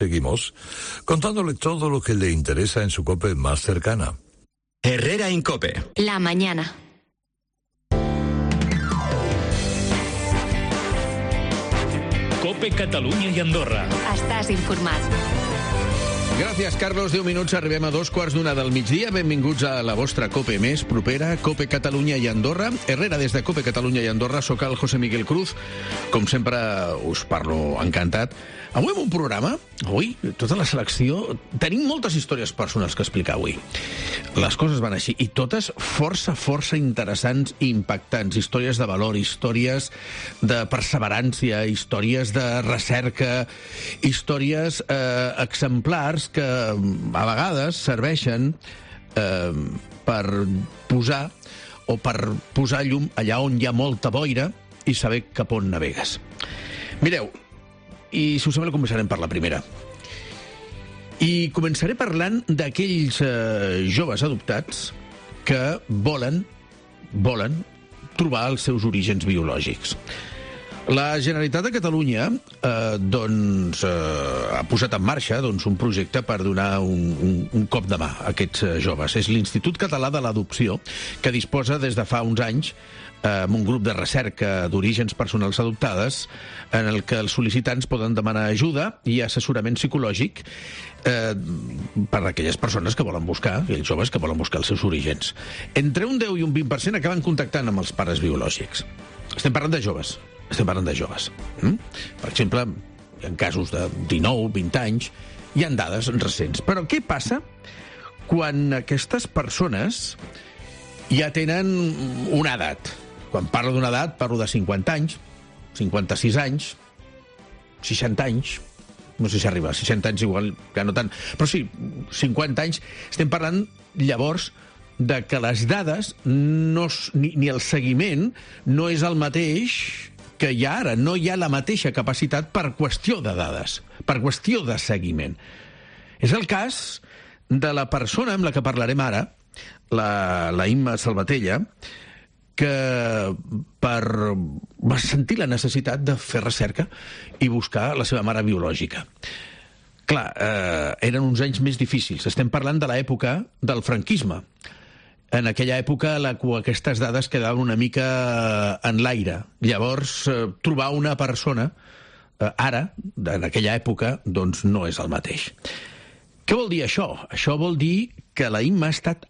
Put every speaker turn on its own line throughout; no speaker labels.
Seguimos contándole todo lo que le interesa en su COPE más cercana.
Herrera Incope.
La mañana.
COPE Catalunya i Andorra.
Estàs informat.
Gràcies, Carlos. 10 minuts, arribem a 2:15 del migdia. Benvinguts a la vostra COPE més propera, COPE Catalunya i Andorra. Herrera, des de COPE Catalunya i Andorra, soc el José Miguel Cruz. Com sempre, us parlo encantat. Avui amb un programa, tota la selecció, tenim moltes històries personals que explicar avui. Les coses van així, i totes força interessants i impactants. Històries de valor, històries de perseverància, històries de recerca, històries exemplars que a vegades serveixen per posar llum allà on hi ha molta boira i saber cap on navegues. Mireu, i si us sembla començarem per la primera. I començaré parlant d'aquells joves adoptats que volen trobar els seus orígens biològics. La Generalitat de Catalunya ha posat en marxa un projecte per donar un cop de mà a aquests joves. És l'Institut Català de l'Adopció, que disposa des de fa uns anys amb un grup de recerca d'orígens personals adoptades en el que els sol·licitants poden demanar ajuda i assessorament psicològic per a aquelles persones que volen buscar, aquells joves que volen buscar els seus orígens. Entre un 10 i un 20% acaben contactant amb els pares biològics. Estem parlant de joves. Per exemple, hi ha casos de 19, 20 anys, hi ha dades recents. Però què passa quan aquestes persones ja tenen una edat? Quan parlo d'una edat, parlo de 50 anys, 56 anys, 60 anys, no sé si arriba a 60 anys, igual que no tant, però sí, 50 anys. Estem parlant, llavors, de que les dades ni el seguiment no és el mateix que hi ha ara. No hi ha la mateixa capacitat per qüestió de dades, per qüestió de seguiment. És el cas de la persona amb la que parlarem ara, la Imma Salvatella, que va sentir la necessitat de fer recerca i buscar la seva mare biològica. Clar, eren uns anys més difícils. Estem parlant de l'època del franquisme. En aquella època aquestes dades quedaven una mica en l'aire. Llavors, trobar una persona ara, en aquella època, doncs no és el mateix. Què vol dir això? Això vol dir que la Imma ha estat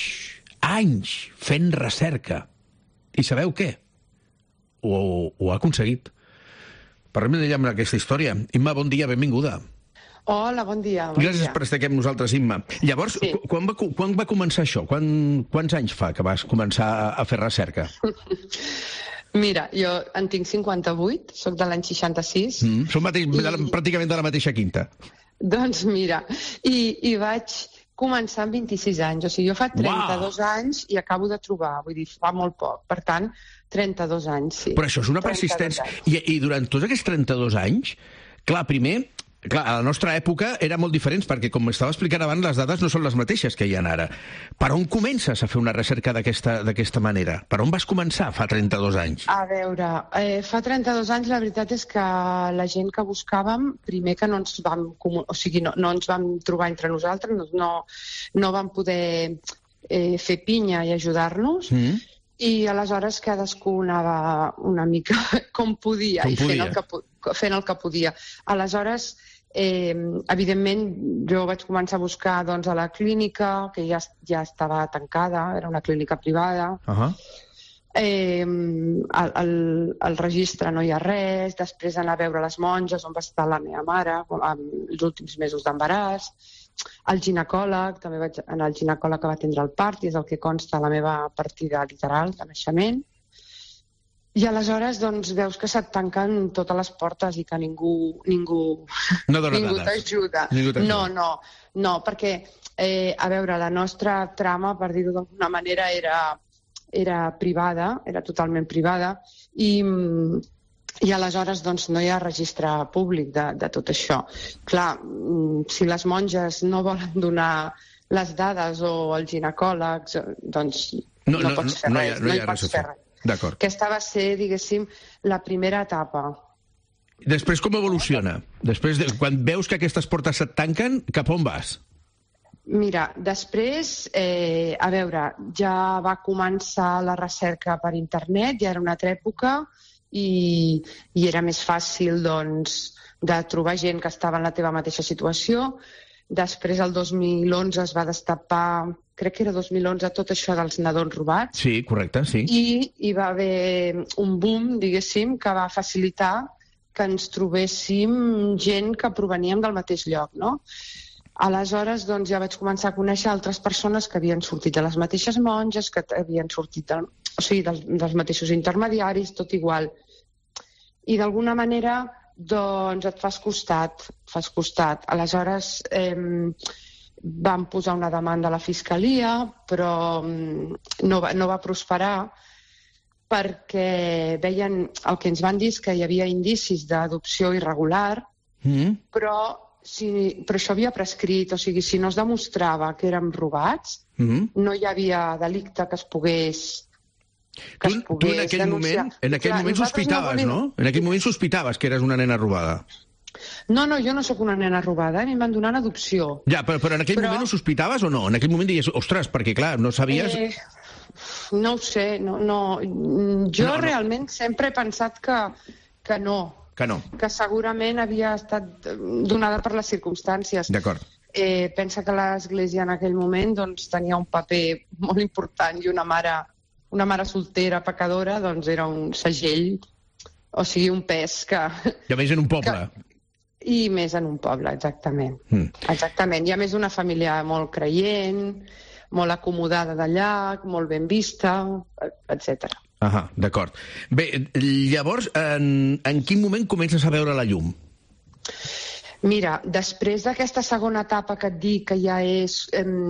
anys fent recerca. I sabeu què? Ho ha aconseguit. Parlem d'ella amb aquesta història. Imma, bon dia, benvinguda.
Hola, bon dia.
Gràcies per estar aquí amb nosaltres, Imma. Llavors, sí. Quan va començar això? Quants anys fa que vas començar a fer recerca?
Mira, jo en tinc 58, soc de l'any 66.
Som pràcticament de la mateixa quinta.
Doncs mira, i vaig començar amb 26 anys. O sigui, jo fa 32 anys i acabo de trobar, vull dir, fa molt poc. Per tant, 32 anys, sí.
Però això és una persistència. I durant tots aquests 32 anys, clar, a la nostra època era molt diferent, perquè, com estava explicant abans, les dades no són les mateixes que hi ha ara. Per on comences a fer una recerca d'aquesta manera? Per on vas començar fa 32 anys?
A veure, fa 32 anys la veritat és que la gent que buscàvem, primer que no ens vam trobar entre nosaltres, no vam poder fer pinya i ajudar-nos, i aleshores cadascú anava una mica com podia, fent el que podia. Aleshores, evidentment, jo vaig començar a buscar a la clínica, que ja estava tancada, era una clínica privada. Al registre no hi ha res, després anar a veure les monges on va estar la meva mare els últims mesos d'embaràs, el ginecòleg, també vaig anar al ginecòleg que va atendre el part, i és el que consta la meva partida literal de naixement. I aleshores doncs, veus que se't tanquen totes les portes i que ningú t'ajuda. No, perquè, a veure, la nostra trama, per dir-ho d'alguna manera, era privada, era totalment privada, i aleshores doncs, no hi ha registre públic de tot això. Clar, si les monges no volen donar les dades o els ginecòlegs, doncs no pots fer res, no hi pots fer res.
D'acord.
Aquesta va ser, diguéssim, la primera etapa.
Després com evoluciona? Després, quan veus que aquestes portes se't tanquen, cap on vas?
Mira, després, a veure, ja va començar la recerca per internet, ja era una altra època, i era més fàcil, doncs, de trobar gent que estava en la teva mateixa situació. Després, el 2011 es va destapar, crec que era 2011, tot això dels nadons robats.
Sí, correcte, sí.
I hi va haver un boom, diguéssim, que va facilitar que ens trobéssim gent que proveníem del mateix lloc, no? Aleshores, doncs, ja vaig començar a conèixer altres persones que havien sortit de les mateixes monges, que havien sortit dels mateixos intermediaris, tot igual. I d'alguna manera, doncs, et fas costat. Aleshores, vam posar una demanda a la Fiscalia, però no va prosperar, perquè veien, el que ens van dir és que hi havia indicis d'adopció irregular, però això havia prescrit, o sigui, si no es demostrava que érem robats, no hi havia delicte que es pogués
Tu en aquell moment sospitaves, no? En aquell moment sospitaves que eres una nena robada.
No, jo no sóc una nena robada, a mi em van donar en adopció.
Ja, però en aquell moment ho sospitaves o no? En aquell moment deies, ostres, perquè clar, no sabies...
No ho sé, jo realment sempre he pensat que no. Que segurament havia estat donada per les circumstàncies.
D'acord.
Pensa que l'Església en aquell moment doncs, tenia un paper molt important i una mare soltera, pecadora, doncs era un segell, o sigui, un pes que...
I a més en un poble.
I més en un poble, exactament. Exactament. I a més una família molt creient, molt acomodada d'allà, molt ben vista, etc.
D'acord. Bé, llavors, en quin moment comences a veure la llum?
Mira, després d'aquesta segona etapa que et dic, que ja és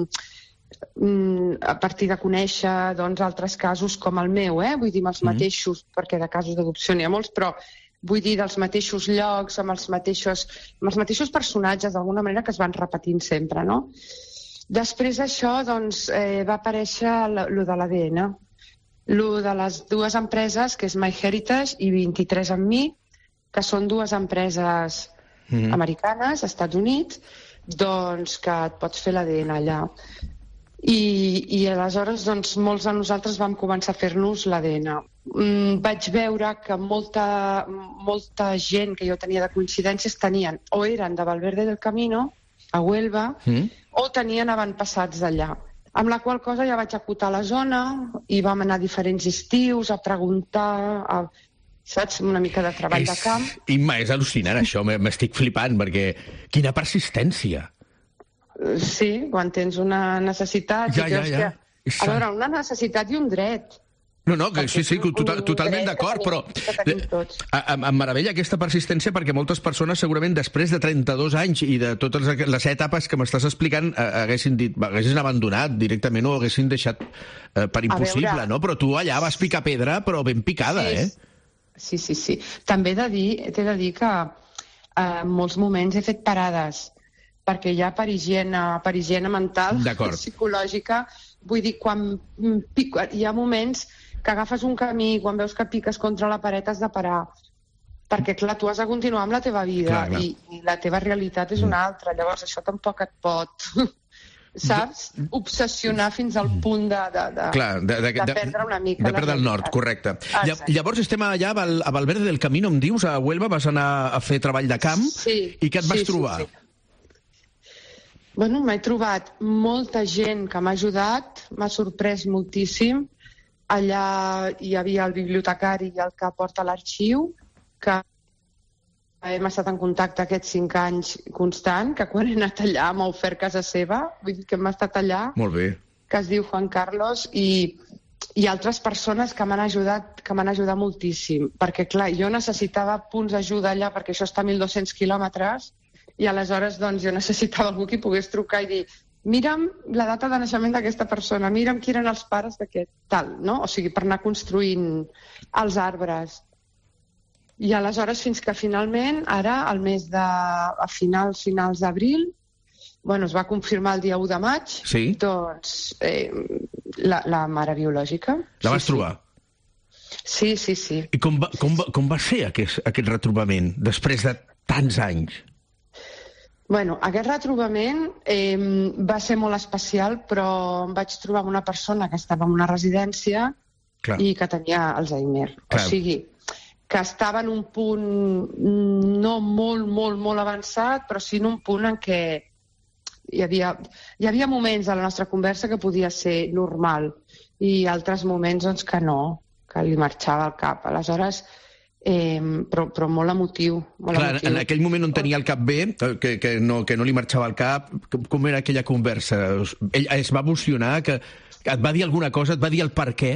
a partir de conèixer doncs, altres casos com el meu, vull dir, amb els mateixos, perquè de casos d'adopció n'hi ha molts, però vull dir, dels mateixos llocs, amb els mateixos personatges, d'alguna manera, que es van repetint sempre, no? Després d'això, doncs, va aparèixer lo de l'ADN, lo de les dues empreses, que és MyHeritage i 23andMe, que són dues empreses americanes, als Estats Units, doncs que et pots fer l'ADN allà. I aleshores doncs, molts de nosaltres vam començar a fer-nos l'ADN. Vaig veure que molta gent que jo tenia de coincidències tenien o eren de Valverde del Camino, a Huelva, o tenien avantpassats d'allà. Amb la qual cosa ja vaig acotar la zona i vam anar a diferents estius a preguntar, saps, una mica de treball de camp.
Imma, és al·lucinant això, m'estic flipant, perquè quina persistència.
Sí, quan tens una necessitat...
Ja.
A veure, una necessitat i un dret.
No, que sí, totalment d'acord, però em meravella aquesta persistència perquè moltes persones segurament després de 32 anys i de totes les etapes que m'estàs explicant haguessin abandonat directament o haguessin deixat per impossible, no? Però tu allà vas picar pedra, però ben picada,
Sí. També t'he de dir que en molts moments he fet parades perquè ja per higiene mental, psicològica, vull dir, quan hi ha moments que agafes un camí, quan veus que piques contra la paret has de parar, perquè clar, tu has de continuar amb la teva vida i la teva realitat és una altra, llavors això tampoc et pot, saps, obsessionar fins al punt de perdre una mica
de perdre el nord, correcte. Llavors estem allà a Valverde del Camino, em dius, a Huelva, vas anar a fer treball de camp i què et vas trobar?
Bueno, m'he trobat molta gent que m'ha ajudat, m'ha sorprès moltíssim. Allà hi havia el bibliotecari i el que porta l'arxiu, que hem estat en contacte aquests 5 anys constant, que quan he anat allà m'ha ofert casa seva, vull dir que hem estat allà,
molt bé,
que es diu Juan Carlos, i altres persones que m'han ajudat moltíssim, perquè clar, jo necessitava punts d'ajuda allà, perquè això està a 1.200 quilòmetres, i aleshores doncs, jo necessitava algú que pogués trucar i dir mira'm la data de naixement d'aquesta persona, mira'm qui eren els pares d'aquest tal, no? O sigui, per anar construint els arbres. I aleshores, fins que finalment, ara, al mes a finals d'abril, bueno, es va confirmar el dia 1 de maig, doncs la mare biològica.
La vas trobar?
Sí.
I com va ser aquest retrobament, després de tants anys?
Bueno, aquest retrobament va ser molt especial, però em vaig trobar amb una persona que estava en una residència i que tenia Alzheimer. Clar. O sigui, que estava en un punt no molt avançat, però sí en un punt en què hi havia moments de la nostra conversa que podia ser normal i altres moments doncs, que no, que li marxava al cap. Aleshores, però molt emotiu.
Clar, en aquell moment on tenia el cap bé, que no li marxava al cap, com era aquella conversa? Ell es va emocionar, que et va dir alguna cosa, et va dir el per què?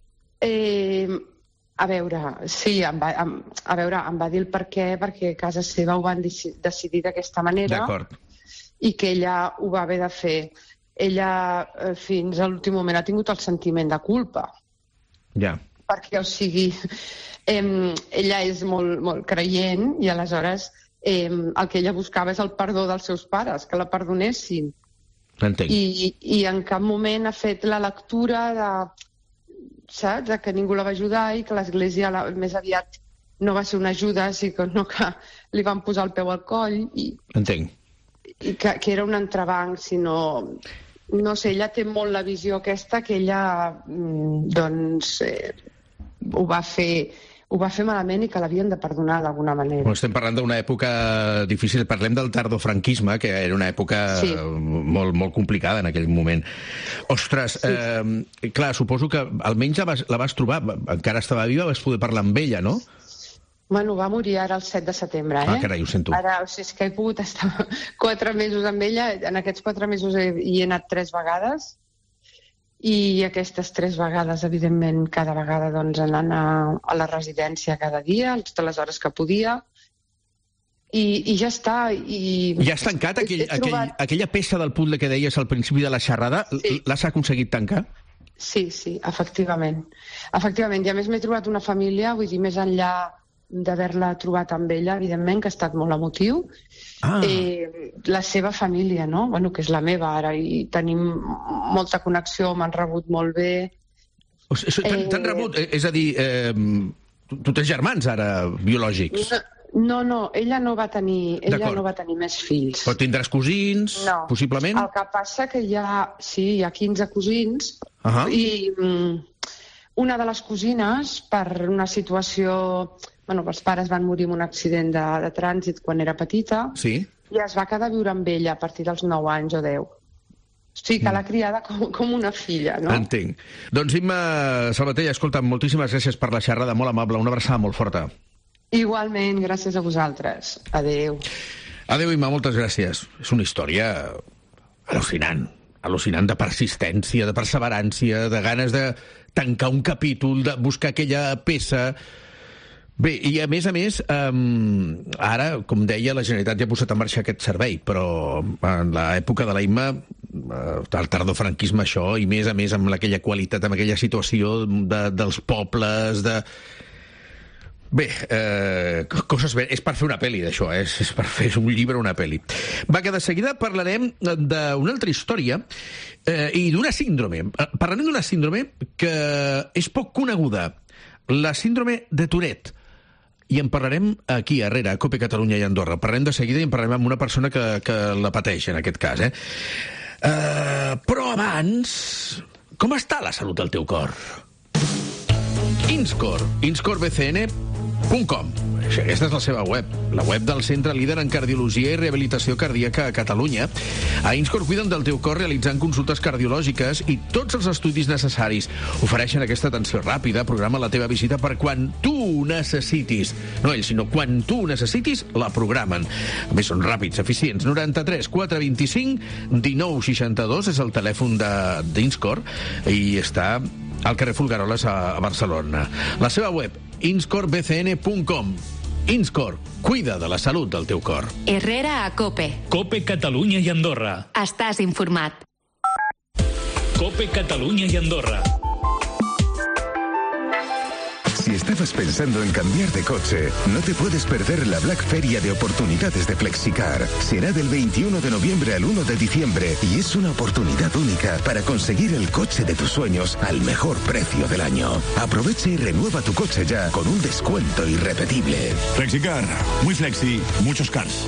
A veure, sí, em va dir el per què, perquè a casa seva ho van decidir d'aquesta manera.
D'acord.
I que ella ho va haver de fer. Ella, fins a l'últim moment, ha tingut el sentiment de culpa.
Ja.
Perquè, o sigui, ella és molt creient i aleshores el que ella buscava és el perdó dels seus pares, que la perdonessin.
Entenc.
I en cap moment ha fet la lectura saps? De que ningú la va ajudar i que l'Església més aviat no va ser una ajuda, sinó que li van posar el peu al coll.
Entenc.
I que era un entrebanc, sinó... No sé, ella té molt la visió aquesta, que ella ho va fer malament i que l'havien de perdonar d'alguna manera.
Estem parlant d'una època difícil. Parlem del tardofranquisme, que era una època molt complicada en aquell moment. Ostres, clar, suposo que almenys la vas trobar, encara estava viva, vas poder parlar amb ella, no?
Bueno, va morir ara el 7 de setembre,
Ah, carai, ho sento.
Ara, o sigui, és que he pogut estar 4 mesos amb ella. En aquests 4 mesos hi he anat 3 vegades. I aquestes 3 vegades, evidentment, cada vegada doncs, anant a la residència cada dia, totes les hores que podia. I ja està.
Ja has tancat aquella peça del puzzle que deies al principi de la xerrada? Sí. L'has aconseguit tancar?
Sí, efectivament. Efectivament. I a més m'he trobat una família, vull dir, més enllà d'haver-la trobat amb ella, evidentment, que ha estat molt emotiu. La seva família, no? Bueno, que és la meva ara, i tenim molta connexió, m'han rebut molt bé.
T'han rebut? És a dir, tu tens germans ara, biològics?
No, ella no va tenir més fills.
Però tindràs cosins, possiblement?
El que passa que hi ha 15 cosins, i una de les cosines, per una situació... Bueno, els pares van morir en un accident de trànsit quan era petita, i es va quedar a viure amb ella a partir dels 9 anys o 10. O sigui, que l'ha criada com una filla, no?
Entenc. Doncs, Imma Salvatella, escolta, moltíssimes gràcies per la xerrada, molt amable, una abraçada molt forta.
Igualment, gràcies a vosaltres. Adéu.
Adéu, Imma, moltes gràcies. És una història al·lucinant de persistència, de perseverància, de ganes de tancar un capítol, de buscar aquella peça... Bé, i a més, ara, com deia, la Generalitat ja ha posat en marxa aquest servei, però en l'època de la Imma, el tardofranquisme, això, i més a més amb aquella qualitat, amb aquella situació dels pobles, de... Bé, coses bé. És per fer una pel·li, d'això, és per fer un llibre o una pel·li. Va, que de seguida parlarem d'una altra història i d'una síndrome. Parlarem d'una síndrome que és poc coneguda, la síndrome de Tourette. I en parlarem aquí, a Herrera, a COPE Catalunya i Andorra. Parlarem de seguida i en parlarem amb una persona que la pateix, en aquest cas. Però abans, com està la salut del teu cor? inscorbcn.com. Aquesta és la seva web, la web del centre líder en cardiologia i rehabilitació cardíaca a Catalunya. A Inscor cuiden del teu cor realitzant consultes cardiològiques i tots els estudis necessaris. Ofereixen aquesta atenció ràpida, programa la teva visita per quan tu necessitis. No ells, sinó quan tu necessitis, la programen. A més, són ràpids, eficients. 93 425 1962 és el telèfon d'Inscor i està al carrer Folgueroles a Barcelona. La seva web, inscorbcn.com. Inscor, cuida de la salut del teu cor.
Herrera a COPE.
COPE Catalunya i Andorra.
Estàs informat.
COPE Catalunya i Andorra.
Si estabas pensando en cambiar de coche, no te puedes perder la Black Feria de oportunidades de Flexicar. Será del 21 de noviembre al 1 de diciembre y es una oportunidad única para conseguir el coche de tus sueños al mejor precio del año. Aprovecha y renueva tu coche ya con un descuento irrepetible.
Flexicar, muy flexi, muchos cars.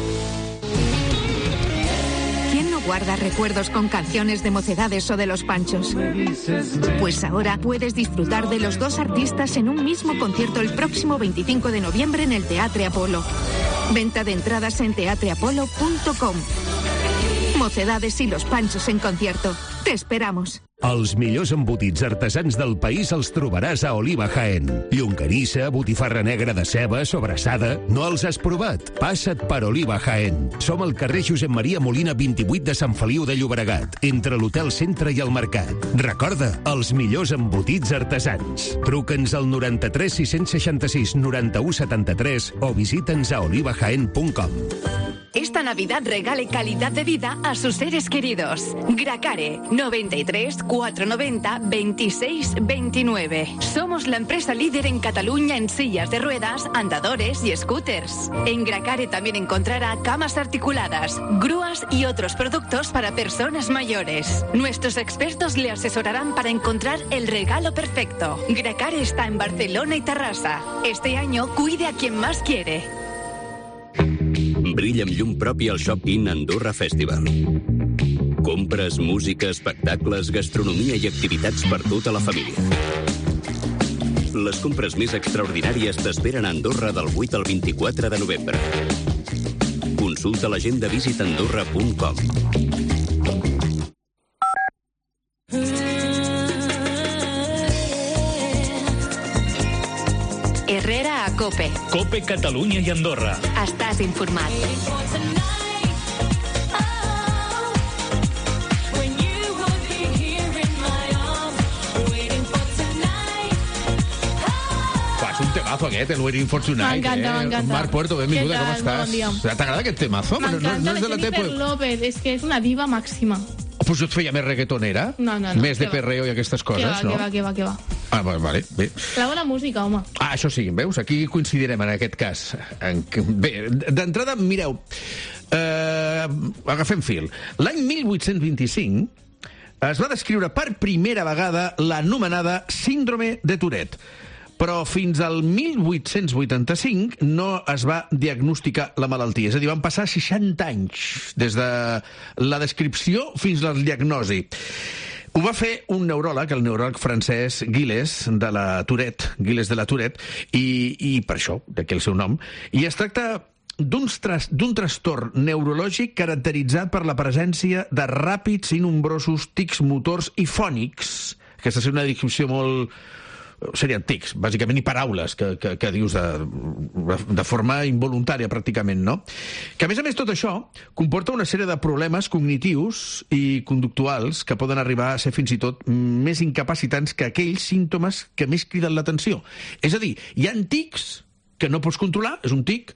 ¿Quién no guarda recuerdos con canciones de Mocedades o de Los Panchos? Pues ahora puedes disfrutar de los dos artistas en un mismo concierto el próximo 25 de noviembre en el Teatre Apolo. Venta de entradas en teatreapolo.com. Mocedades i Los Panchos en concierto. Te esperamos.
Els millors embotits artesans del país els trobaràs a Oliva Jaén. Llonganissa, botifarra negra de ceba, sobrassada... No els has provat? Passa't per Oliva Jaén. Som al carrer Josep Maria Molina 28 de Sant Feliu de Llobregat, entre l'Hotel Centre i el Mercat. Recorda, els millors embotits artesans. Truca'ns al 93 666 91 73 o visita'ns a olivajaén.com.
Esta Navidad regale calidad de vida a sus seres queridos. Gracare, 93 490 26 29. Somos la empresa líder en Cataluña en sillas de ruedas, andadores y scooters. En Gracare también encontrará camas articuladas, grúas y otros productos para personas mayores. Nuestros expertos le asesorarán para encontrar el regalo perfecto. Gracare está en Barcelona y Terrassa. Este año cuide a quien más quiere.
Brilla amb llum propi al Shop-in Andorra Festival. Compres, música, espectacles, gastronomia i activitats per tota la família. Les compres més extraordinàries t'esperen a Andorra del 8 al 24 de novembre. Consulta l'agenda visitandorra.com.
Herrera a COPE.
COPE Catalunya i Andorra.
Estàs informat.
És un temazo aquest, el Waiting for Tonight.
M'encanta.
Marc Puerto, benvinguda, com estàs?
Bon dia.
T'agrada aquest temazo?
M'encanta, no és de la Jennifer López, és que és una diva màxima.
Pues jo et feia més reggaetonera?
No.
Més de perreo i aquestes coses, no?
Que va.
Ah, vale, bé.
La bona música, home.
Ah, això sí, veus? Aquí coincidirem en aquest cas. Bé, d'entrada, mireu, agafem fil. L'any 1825 es va descriure per primera vegada l'anomenada síndrome de Tourette. Però fins al 1885 no es va diagnosticar la malaltia. És a dir, van passar 60 anys des de la descripció fins a la diagnosi. Ho va fer un neuròleg, el neuròleg francès Gilles de la Tourette, i per això, d'aquí el seu nom, i es tracta d'un trastorn neurològic caracteritzat per la presència de ràpids i nombrosos tics motors i fònics. Aquesta és una descripció molt... serien tics, bàsicament, i paraules que dius de forma involuntària, pràcticament, no? Que, a més, tot això comporta una sèrie de problemes cognitius i conductuals que poden arribar a ser fins i tot més incapacitants que aquells símptomes que més criden l'atenció. És a dir, hi ha tics que no pots controlar, és un tic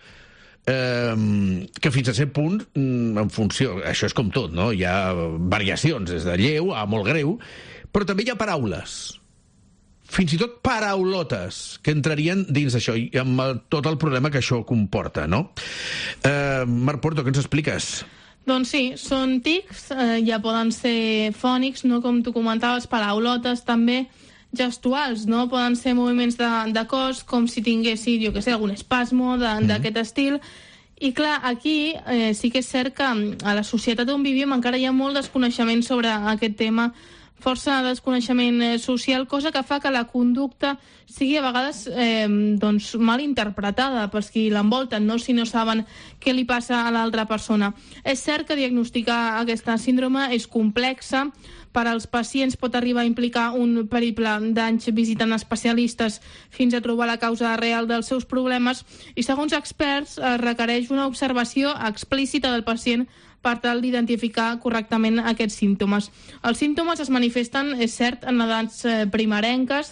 que fins a cert punt, en funció, això és com tot, no? Hi ha variacions, des de lleu a molt greu, però també hi ha paraules, fins i tot paraulotes, que entrarien dins d'això, i amb tot el problema que això comporta, no? Marc Puerto, què ens expliques?
Doncs sí, són tics, ja poden ser fònics, no? Com tu comentaves, paraulotes, també gestuals, no? Poden ser moviments de cos, com si tinguessis, jo què sé, algun espasmo d'aquest estil. I clar, aquí sí que és cert que a la societat on vivim encara hi ha molt desconeixement sobre aquest tema, força desconeixement social, cosa que fa que la conducta sigui a vegades mal interpretada pels qui l'envolten, no? Si no saben què li passa a l'altra persona. És cert que diagnosticar aquesta síndrome és complexa. Per als pacients pot arribar a implicar un periple d'anys visitant especialistes fins a trobar la causa real dels seus problemes i, segons experts, requereix una observació explícita del pacient per tal d'identificar correctament aquests símptomes. Els símptomes es manifesten, és cert, en edats primerenques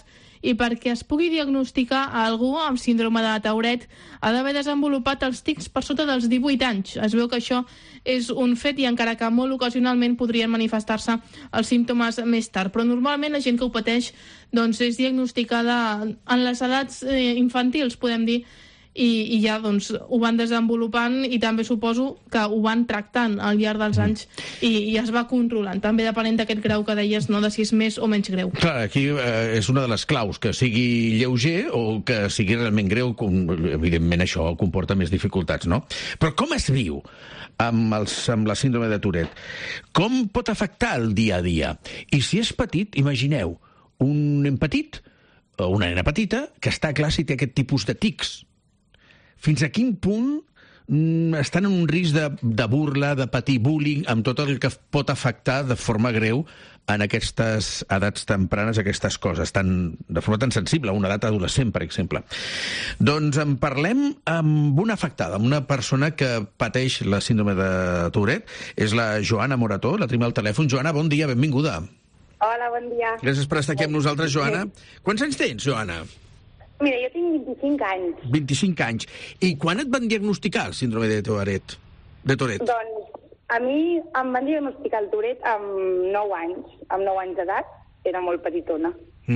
i perquè es pugui diagnosticar a algú amb síndrome de Tourette ha d'haver desenvolupat els tics per sota dels 18 anys. Es veu que això és un fet i encara que molt ocasionalment podrien manifestar-se els símptomes més tard. Però normalment la gent que ho pateix doncs, és diagnosticada en les edats infantils, podem dir, i ja doncs, ho van desenvolupant i també suposo que ho van tractant al llarg dels anys i es va controlant, també depenent d'aquest grau que deies, no, de si és més o menys greu.
Clar, aquí és una de les claus, que sigui lleuger o que sigui realment greu, evidentment això comporta més dificultats, no? Però com es viu amb la síndrome de Tourette? Com pot afectar el dia a dia? I si és petit, imagineu, un nen petit o una nena petita que està clar si té aquest tipus de tics. Fins a quin punt estan en un risc de burla, de patir bullying, amb tot el que pot afectar de forma greu en aquestes edats tempranes, aquestes coses, de forma tan sensible, a una edat adolescent, per exemple. Doncs en parlem amb una afectada, amb una persona que pateix la síndrome de Tourette. És la Joana Morató, la tenim al telèfon. Joana, bon dia, benvinguda.
Hola, bon dia.
Gràcies per estar aquí amb nosaltres, Joana. Quants anys tens, Joana?
Mira, jo tinc 25 anys.
25 anys. I quan et van diagnosticar el síndrome de Tourette?
Doncs a mi em van diagnosticar el Tourette amb 9 anys. Amb 9 anys d'edat, era molt petitona.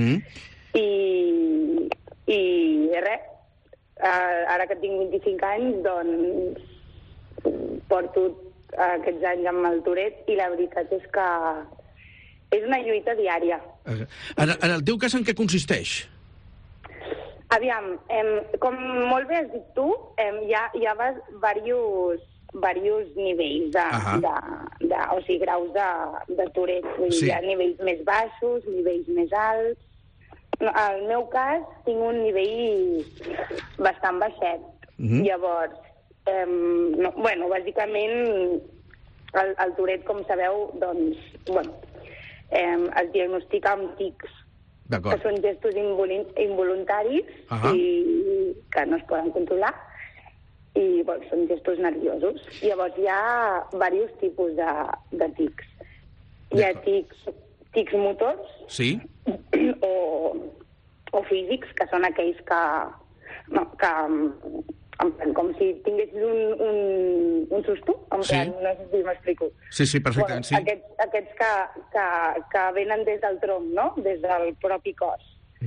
I res, ara que tinc 25 anys, doncs porto aquests anys amb el Tourette i la veritat és que és una lluita diària.
En el teu cas, en què consisteix?
Aviam, com molt bé has dit tu, hi ha diversos nivells o sigui, graus de Tourette. Sí. Hi ha nivells més baixos, nivells més alts. No, al meu cas, tinc un nivell bastant baixet. Llavors, bàsicament, el Tourette, com sabeu, doncs, es diagnostica amb tics, que són gestos involuntaris i que no es poden controlar i són gestos nerviosos. Llavors hi ha diversos tipus de tics. Hi ha tics motors o físics, que són aquells que com si tinguessis un susto, en plan, no sé si m'explico.
Sí, perfectament, sí.
Aquests que venen des del tronc, no? Des del propi cos.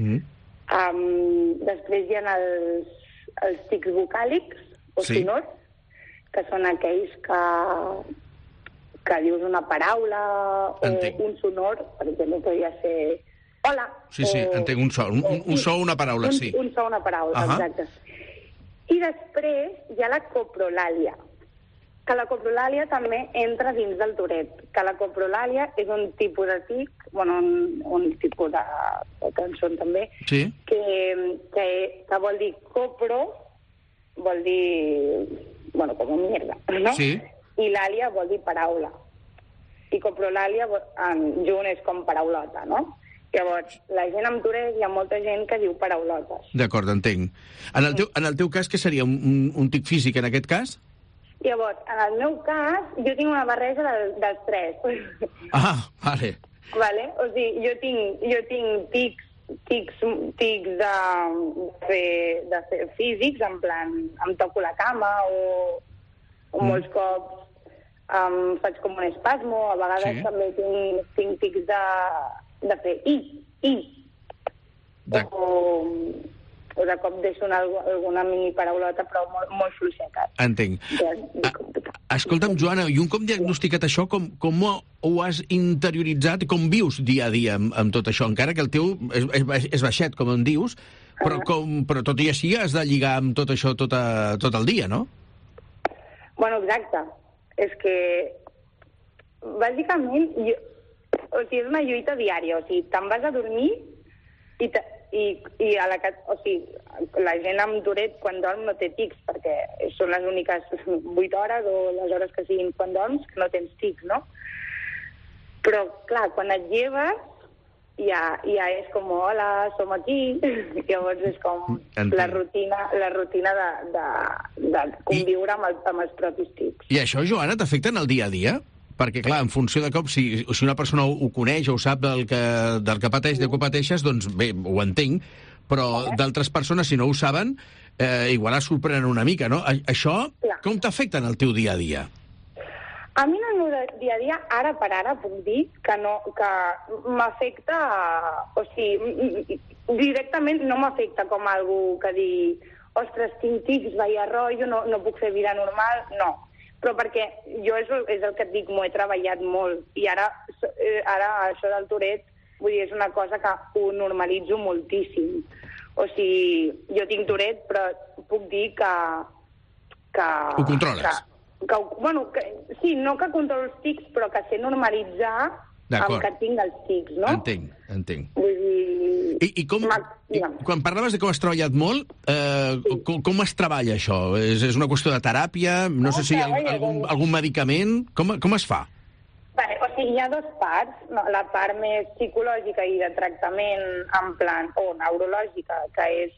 Després hi ha els tics vocàlics o sonors, que són aquells que dius una paraula o un sonor, per exemple, podria ser hola.
Sí, entenc, un so o una paraula, sí.
Un so o una paraula, exacte. I després hi ha la coprolàlia, que la coprolàlia també entra dins del Tourette, que la coprolàlia és un tipus de tic, un tipus de cançó també, que vol dir copro, vol dir, com mierda, no? Sí. I l'àlia vol dir paraula. I coprolàlia junt és com paraulota, no? Llavors, la gent amb Tourette, hi ha molta gent que diu paraulotes.
D'acord, entenc. En el teu cas, què seria? Un tic físic, en aquest cas?
Llavors, en el meu cas, jo tinc una barreja dels tres.
Vale.
O sigui, jo tinc tics de fer físics, en plan, em toco la cama o molts cops faig com un espasmo, a vegades també tinc tics de fer o de cop deixo alguna mini paraulota, però molt fluixeta.
Entenc. Escolta'm, Joana, i un cop diagnosticat això, com ho has interioritzat i com vius dia a dia amb tot això? Encara que el teu és baixet, com em dius, però tot i així has de lligar amb tot això tot el dia, no?
Bueno, exacte. És que, bàsicament, és una lluita diària. O sigui, te'n vas a dormir i la gent amb Tourette quan dorm no té tics, perquè són les úniques 8 hores o les hores que siguin quan dorms que no tens tics, no? Però, clar, quan et lleves ja és com, hola, som aquí. Llavors és com la rutina de conviure amb els propis tics.
I això, Joana, t'afecta en el dia a dia? perquè, clar, en funció de cop, si una persona ho coneix o ho sap del que pateix, de què pateixes, doncs bé, ho entenc, però d'altres persones, si no ho saben, igual es sorprenen una mica, no? Això, com t'afecta en el teu dia a dia?
A mi en el meu dia a dia, ara per ara, puc dir que m'afecta... O sigui, directament no m'afecta com algú que dir ostres, tinc tics, vaya rotllo, no puc fer vida normal, no. Però perquè jo és el que et dic, m'ho he treballat molt. I ara això del Tourette, vull dir, és una cosa que ho normalitzo moltíssim. O sigui, jo tinc Tourette, però puc dir que
ho controles?
Sí, no que controlo els tics, però que sé normalitzar amb que tinc els tics, no?
Entenc.
Vull dir...
I quan parlaves de que ho has treballat molt, com es treballa això? És una qüestió de teràpia? No sé si hi ha algun medicament? Com es fa?
O sigui, hi ha dues parts. La part més psicològica i de tractament en plan, o neurològica, que és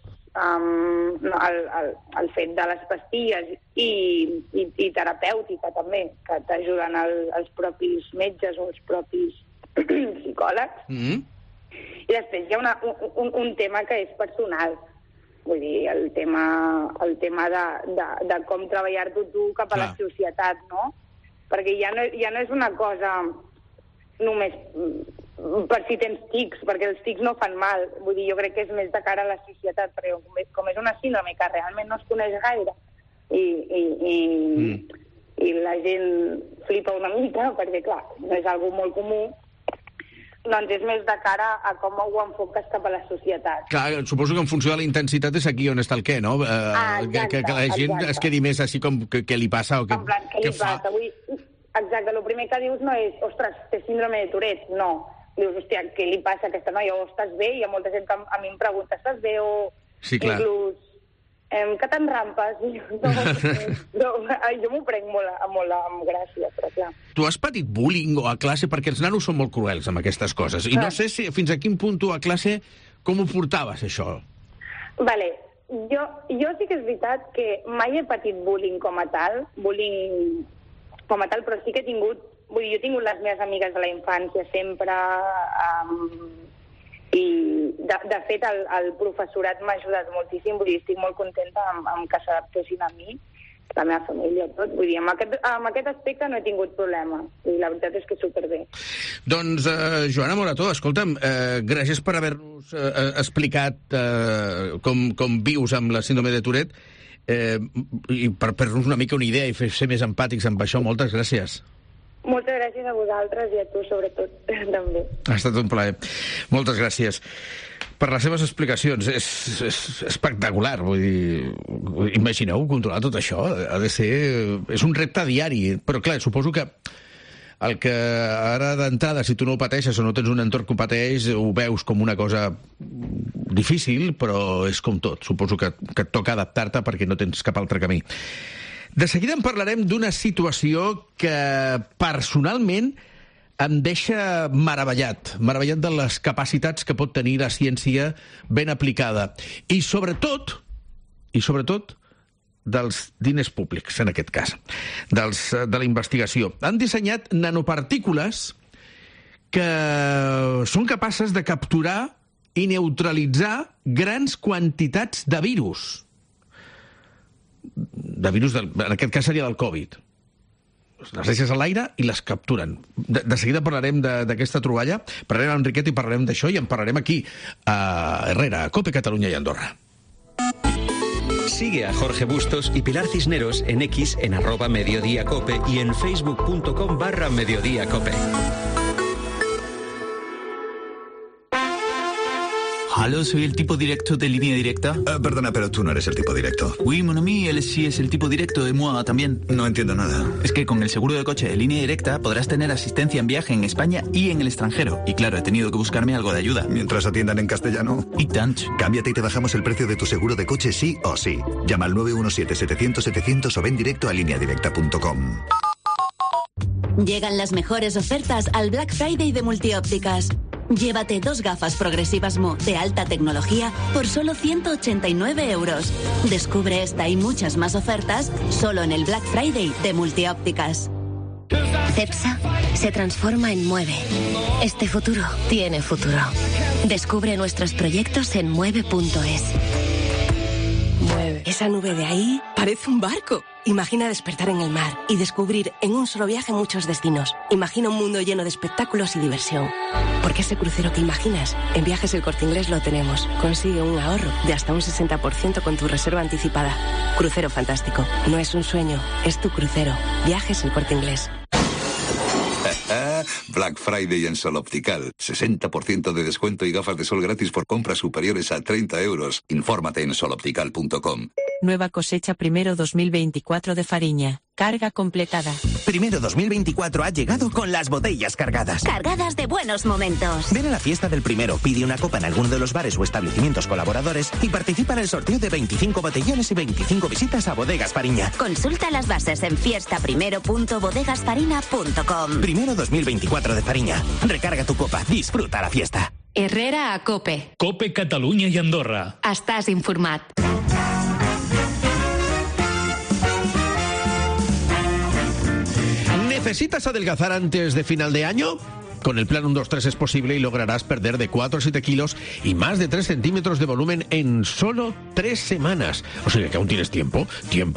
el fet de les pastilles i terapèutica també, que t'ajuden els propis metges o els propis psicòlegs. I després hi ha un tema que és personal. Vull dir, el tema de com treballar-t'ho tu cap a la societat, no? Perquè ja no és una cosa només per si tens tics, perquè els tics no fan mal. Vull dir, jo crec que és més de cara a la societat, perquè com és una síndrome que realment no es coneix gaire i la gent flipa una mica, perquè, clar, no és algo molt comú, doncs és més de cara a com ho enfoques cap a la societat.
Clar, suposo que en funció de la intensitat és aquí on està el què, no? Que la gent es quedi més així com què li passa o què fa.
Què li passa? Exacte, el primer que dius no és, ostres, té síndrome de Tourette, no. Dius, hòstia, què li passa a aquesta noia? O estàs bé? Hi ha molta gent que a mi em pregunta, estàs bé? O inclús, que t'enrampes? Jo m'ho prenc molt amb gràcia, però clar.
Tu has patit bullying a classe? Perquè els nanos són molt cruels amb aquestes coses. I no sé si fins a quin punt tu a classe, com ho portaves, això?
Vale, jo sí que és veritat que mai he patit bullying com a tal, però sí que he tingut... Vull dir, jo he tingut les meves amigues de la infància sempre, i de fet el professorat m'ha ajudat moltíssim, vull dir, estic molt contenta amb que s'adaptessin a mi, la meva família, tot. Vull dir, amb aquest aspecte no he tingut problema, i la veritat és que superbé.
Doncs, Joana Morató, escolta'm, gràcies per haver-nos explicat com vius amb la síndrome de Tourette, i per fer-nos una mica una idea i ser més empàtics amb això. Moltes gràcies.
Moltes gràcies a vosaltres i a tu, sobretot, també.
Ha estat un plaer. Moltes gràcies per les seves explicacions. És espectacular, vull dir... Imagineu controlar tot això. Ha de ser... És un repte diari, però clar, suposo que el que ara d'entrada, si tu no ho pateixes o no tens un entorn que ho pateix, ho veus com una cosa difícil, però és com tot. Suposo que et toca adaptar-te perquè no tens cap altre camí. De seguida en parlarem d'una situació que personalment em deixa meravellat de les capacitats que pot tenir la ciència ben aplicada. I sobretot, dels diners públics, en aquest cas, de la investigació. Han dissenyat nanopartícules que són capaces de capturar i neutralitzar grans quantitats de virus. En aquest cas seria del Covid. Les deixes a l'aire i les capturen. De seguida parlarem d'aquesta troballa, parlarem amb Enriquet i parlarem d'això, i en parlarem aquí, a Herrera, a COPE Catalunya i Andorra.
Sigue a Jorge Bustos y Pilar Cisneros en X en @mediodíacope y en facebook.com/mediodíacope.
Aló, soy el tipo directo de Línea Directa.
Perdona, pero tú no eres el tipo directo.
Oui, mon ami, él sí es el tipo directo, y moi también.
No entiendo nada.
Es que con el seguro de coche de Línea Directa podrás tener asistencia en viaje en España y en el extranjero. Y claro, he tenido que buscarme algo de ayuda.
Mientras atiendan en castellano.
Y tant.
Cámbiate y te bajamos el precio de tu seguro de coche sí o sí. Llama al 917-700-700 o ven directo a lineadirecta.com.
Llegan las mejores ofertas al Black Friday de Multiópticas. Llévate 2 gafas progresivas Mo de alta tecnología por solo 189 euros. Descubre esta y muchas más ofertas solo en el Black Friday de Multiópticas.
CEPSA se transforma en Mueve. Este futuro tiene futuro. Descubre nuestros proyectos en mueve.es.
Mueve. Esa nube de ahí parece un barco. Imagina despertar en el mar y descubrir en un solo viaje muchos destinos. Imagina un mundo lleno de espectáculos y diversión. Porque ese crucero que imaginas, en Viajes El Corte Inglés lo tenemos. Consigue un ahorro de hasta un 60% con tu reserva anticipada. Crucero fantástico. No es un sueño, es tu crucero. Viajes El Corte Inglés.
Black Friday en Sol Optical. 60% de descuento y gafas de sol gratis por compras superiores a 30 euros. Infórmate en soloptical.com.
Nueva cosecha primero 2024 de Fariña. Carga completada.
Primero 2024 ha llegado con las botellas cargadas.
Cargadas de buenos momentos.
Ven a la fiesta del primero, pide una copa en alguno de los bares o establecimientos colaboradores y participa en el sorteo de 25 botellones y 25 visitas a Bodegas Fariña.
Consulta las bases en fiestaprimero.bodegasfarina.com.
Primero 2024 de Fariña. Recarga tu copa, disfruta la fiesta.
Herrera a COPE.
COPE Catalunya i Andorra.
Estàs informat.
¿Necesitas adelgazar antes de final de año? Con el plan 1-2-3 es posible y lograrás perder de 4 a 7 kilos y más de 3 centímetros de volumen en solo 3 semanas. O sea que aún tienes tiempo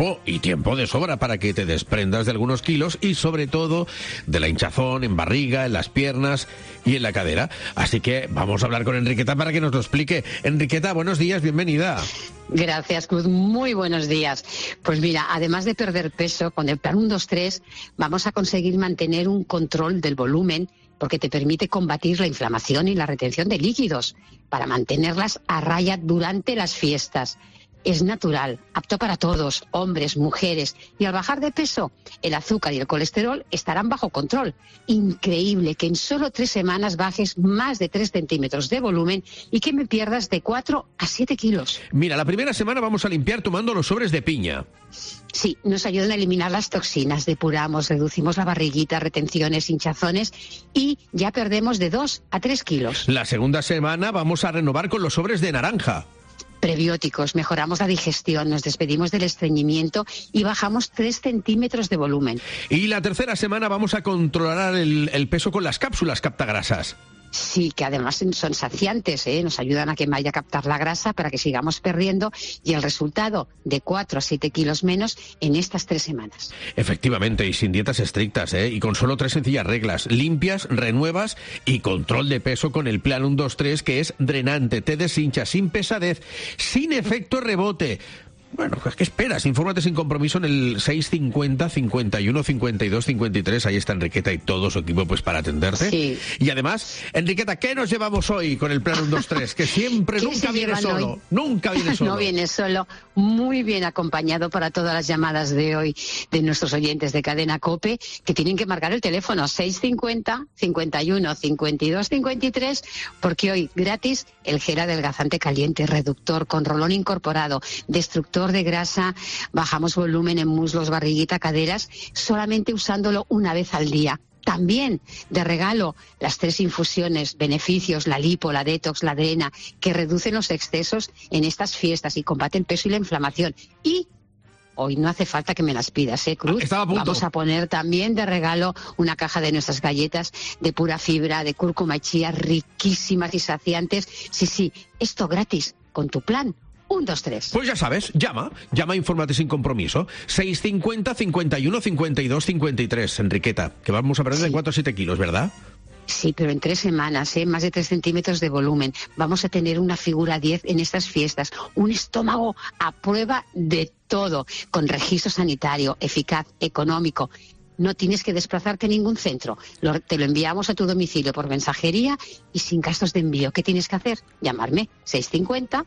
de sobra para que te desprendas de algunos kilos y sobre todo de la hinchazón en barriga, en las piernas y en la cadera. Así que vamos a hablar con Enriqueta para que nos lo explique. Enriqueta, buenos días, bienvenida.
Gracias, Cruz. Muy buenos días. Pues mira, además de perder peso, con el plan 1-2-3 vamos a conseguir mantener un control del volumen porque te permite combatir la inflamación y la retención de líquidos para mantenerlas a raya durante las fiestas. Es natural, apto para todos, hombres, mujeres. Y al bajar de peso, el azúcar y el colesterol estarán bajo control. Increíble que en solo 3 semanas bajes más de 3 centímetros de volumen y que me pierdas de 4 a 7 kilos.
Mira, la primera semana vamos a limpiar tomando los sobres de piña.
Sí, nos ayudan a eliminar las toxinas, depuramos, reducimos la barriguita, retenciones, hinchazones y ya perdemos de 2 a 3 kilos.
La segunda semana vamos a renovar con los sobres de naranja.
Prebióticos, mejoramos la digestión, nos despedimos del estreñimiento y bajamos 3 centímetros de volumen.
Y la tercera semana vamos a controlar el peso con las cápsulas captagrasas.
Sí, que además son saciantes, nos ayudan a que vaya a captar la grasa para que sigamos perdiendo y el resultado de 4 a 7 kilos menos en estas 3 semanas.
Efectivamente, y sin dietas estrictas, y con solo 3 sencillas reglas: limpias, renuevas y control de peso con el plan 1-2-3, que es drenante, te deshincha, sin pesadez, sin efecto rebote. Bueno, ¿qué esperas? Infórmate sin compromiso en el 650 51 52 53. Ahí está Enriqueta y todo su equipo pues para atenderte. Sí. Y además, Enriqueta, ¿qué nos llevamos hoy con el plan 1-2-3? Que siempre nunca viene solo. Hoy? Nunca viene solo.
No viene solo. Muy bien acompañado para todas las llamadas de hoy de nuestros oyentes de Cadena COPE, que tienen que marcar el teléfono 650 51 52 53, porque hoy gratis el gel adelgazante caliente, reductor con rolón incorporado, destructor de grasa, bajamos volumen en muslos, barriguita, caderas, solamente usándolo una vez al día. También de regalo las 3 infusiones, beneficios, la lipo, la detox, la drena, que reducen los excesos en estas fiestas y combaten el peso y la inflamación. Y hoy no hace falta que me las pidas, Cruz. Vamos a poner también de regalo una caja de nuestras galletas de pura fibra, de cúrcuma y chía, riquísimas y saciantes. Sí, esto gratis, con tu plan 1-2-3.
Pues ya sabes, llama, infórmate sin compromiso. 650 51 52 53, Enriqueta, que vamos a perder de 4 a 7 kilos, ¿verdad?
Sí, pero en 3 semanas, más de 3 centímetros de volumen. Vamos a tener una figura 10 en estas fiestas, un estómago a prueba de todo, con registro sanitario, eficaz, económico. No tienes que desplazarte a ningún centro. Te lo enviamos a tu domicilio por mensajería y sin gastos de envío. ¿Qué tienes que hacer? Llamarme 650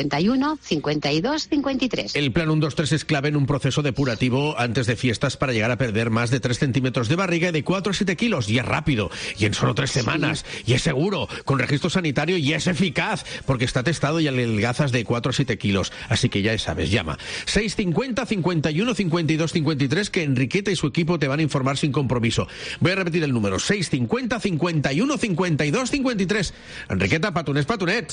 51 52 53.
El plan 1-2-3 es clave en un proceso depurativo antes de fiestas para llegar a perder más de 3 centímetros de barriga y de 4 a 7 kilos. Y es rápido, y en solo 3 semanas. Y es seguro, con registro sanitario, y es eficaz, porque está testado y adelgazas de 4 a 7 kilos. Así que ya sabes, llama 650 51 52 53, que Enriqueta y su equipo te van a informar sin compromiso. Voy a repetir el número: 650 51 52 53. Enriqueta, patunets.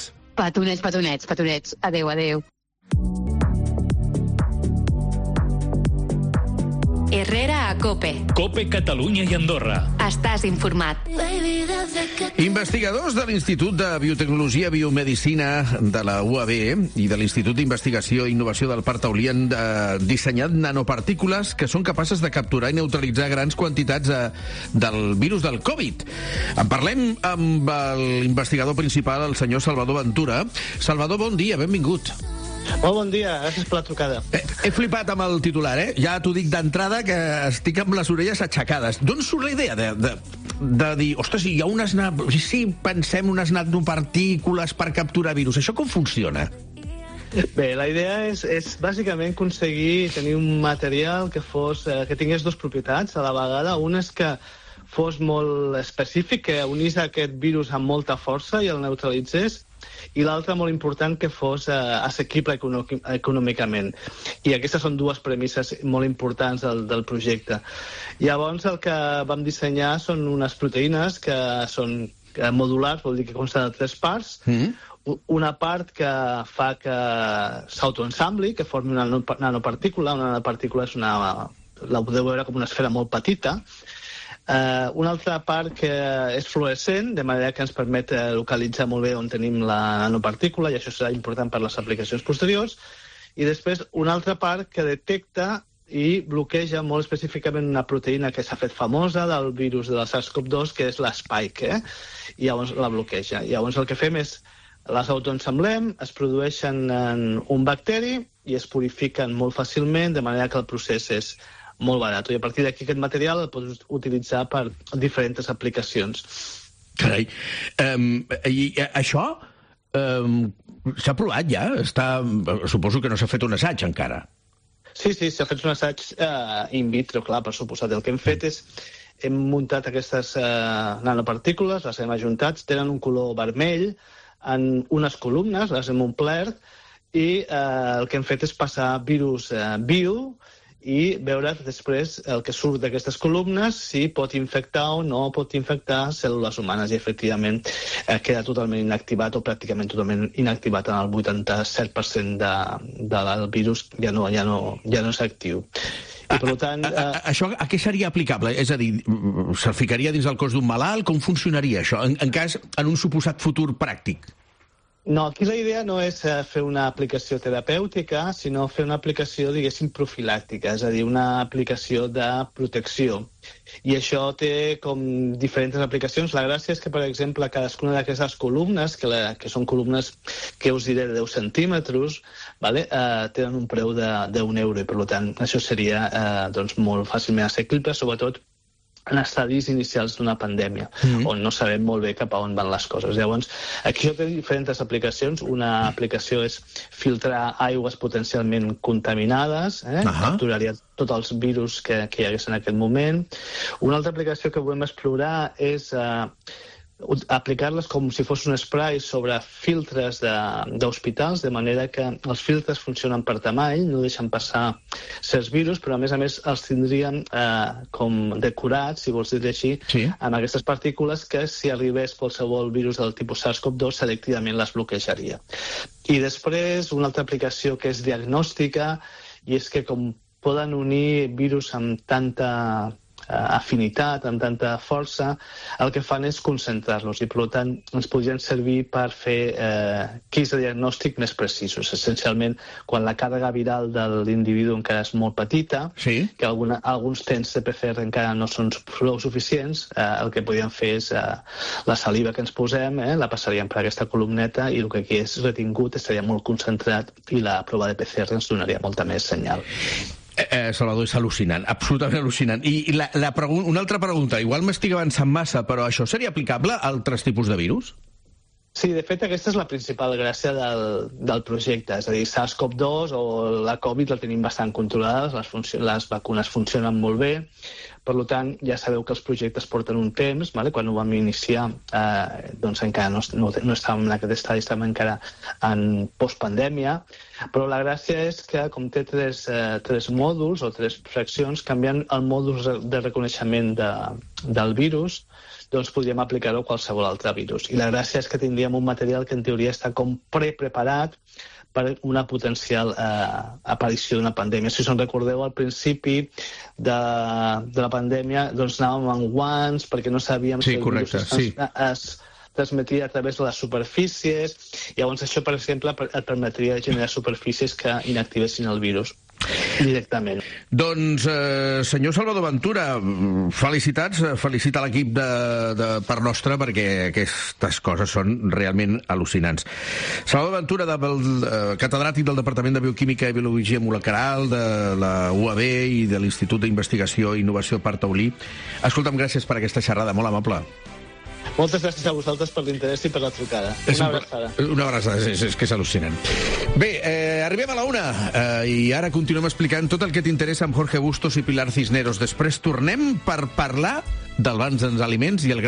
Patunets. Adeu.
Herrera a COPE.
COPE Catalunya i Andorra.
Estàs informat.
Investigadors de l'Institut de Biotecnologia i Biomedicina de la UAB i de l'Institut d'Investigació i Innovació del Parc Taulí han dissenyat nanopartícules que són capaces de capturar i neutralitzar grans quantitats del virus del Covid. En parlem amb l'investigador principal, el senyor Salvador Ventura. Salvador, bon dia, benvingut.
Molt bon dia, gràcies per la trucada.
He flipat amb el titular, Ja t'ho dic d'entrada, que estic amb les orelles aixecades. D'on surt la idea de dir, ostres, hi ha pensem unes nanopartícules per capturar virus. Això com funciona?
Bé, la idea és bàsicament aconseguir tenir un material que tingués dues propietats a la vegada. Una és que fos molt específic, que unís aquest virus amb molta força i el neutralitzés, i l'altra, molt important, que fos assequible econòmicament. I aquestes són dues premisses molt importants del projecte. Llavors, el que vam dissenyar són unes proteïnes que són modulars, vol dir que consten de 3 parts. Una part que fa que s'autoensambli, que formi una nanopartícula. Una nanopartícula la podeu veure com una esfera molt petita. Una altra part que és fluorescent, de manera que ens permet localitzar molt bé on tenim la nanopartícula, i això serà important per les aplicacions posteriors. I després una altra part que detecta i bloqueja molt específicament una proteïna que s'ha fet famosa del virus de la SARS-CoV-2, que és l'Spike, i llavors la bloqueja. Llavors el que fem és les autoensemblem, es produeixen en un bacteri i es purifiquen molt fàcilment, de manera que el procés és molt barat. I a partir d'aquí aquest material el pots utilitzar per diferents aplicacions.
Carai. I això s'ha provat ja? Suposo que no s'ha fet un assaig encara.
Sí, s'ha fet un assaig in vitro, clar, per suposat. El que hem fet és hem muntat aquestes nanopartícules, les hem ajuntat, tenen un color vermell en unes columnes, les hem omplert, i el que hem fet és passar virus viu i veure després el que surt d'aquestes columnes, si pot infectar o no pot infectar cèl·lules humanes, i efectivament queda totalment inactivat o pràcticament totalment inactivat en el 87% del virus, ja no és actiu. I per tant...
Això a què seria aplicable? És a dir, se'l ficaria dins el cos d'un malalt? Com funcionaria això, en un suposat futur pràctic?
No, aquí la idea no és fer una aplicació terapèutica, sinó fer una aplicació, diguéssim, profilàctica, és a dir, una aplicació de protecció. I això té com diferents aplicacions. La gràcia és que, per exemple, cadascuna d'aquestes columnes, que són columnes que us diré de 10 centímetres, tenen un preu d'1 euro, i per tant això seria molt fàcilment assequible, sobretot en estadis inicials d'una pandèmia, on no sabem molt bé cap a on van les coses. Llavors, aquí això té diferents aplicacions. Una aplicació és filtrar aigües potencialment contaminades, capturaria tots els virus que hi hagués en aquest moment. Una altra aplicació que volem explorar és aplicar-les com si fos un spray sobre filtres d'hospitals, de manera que els filtres funcionen per tamany, no deixen passar certs virus, però a més els tindrien com decorats, si vols dir així, amb aquestes partícules que, si arribés qualsevol virus del tipus SARS-CoV-2, selectivament les bloquejaria. I després, una altra aplicació que és diagnòstica, i és que com poden unir virus amb tanta afinitat, amb tanta força, el que fan és concentrar-los, i per tant ens podrien servir per fer kits de diagnòstic més precisos. Essencialment, quan la càrrega viral de l'individu encara és molt petita, que alguns tests de PCR encara no són prou suficients, el que podríem fer és la saliva que ens posem, la passaríem per aquesta columneta, i el que aquí és retingut estaria molt concentrat, i la prova de PCR ens donaria molta més senyal.
Salvador, és al·lucinant, absolutament al·lucinant. I una altra pregunta, igual m'estic avançant massa, però això seria aplicable a altres tipus de virus?
Sí, de fet, aquesta és la principal gràcia del projecte. És a dir, SARS-CoV-2 o la Covid la tenim bastant controlades, les vacunes funcionen molt bé. Per tant, ja sabeu que els projectes porten un temps. Quan ho vam iniciar, doncs encara no estàvem en aquest estadi, estàvem encara en postpandèmia. Però la gràcia és que, com té tres mòduls o 3 fraccions, canviant el mòdul de reconeixement del virus, doncs podríem aplicar-ho a qualsevol altre virus. I la gràcia és que tindríem un material que en teoria està com preparat per una potencial aparició d'una pandèmia. Si us en recordeu, al principi de la pandèmia doncs anàvem amb guants perquè no sabíem si el virus es transmetia a través de les superfícies. Llavors això, per exemple, et permetria generar superfícies que inactivessin el virus directament.
Doncs, senyor Salvador Ventura, felicitats, felicita l'equip de Part Nostra perquè aquestes coses són realment al·lucinants. Salvador Ventura, catedràtic del Departament de Bioquímica i Biologia Molecular de la UAB i de l'Institut d'Investigació i Innovació Part Taulí. Escolta'm, gràcies per aquesta xerrada, molt amable.
Moltes gràcies a vosaltres per l'interès i per la trucada. Una abraçada.
Una abraçada, és que és al·lucinant. Bé, arribem a la 1 i ara continuem explicant tot el que t'interessa amb Jorge Bustos i Pilar Cisneros. Després tornem per parlar del banc dels aliments i el